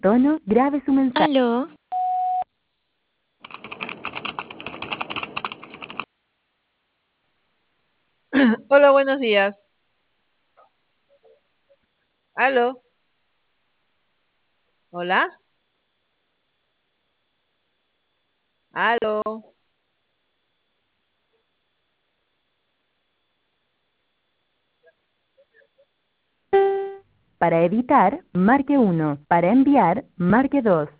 tono, grabe su mensaje. Aló, Hola, buenos días. ¿Aló? ¿Hola? ¿Aló? Para editar, marque 1. Para enviar, marque 2.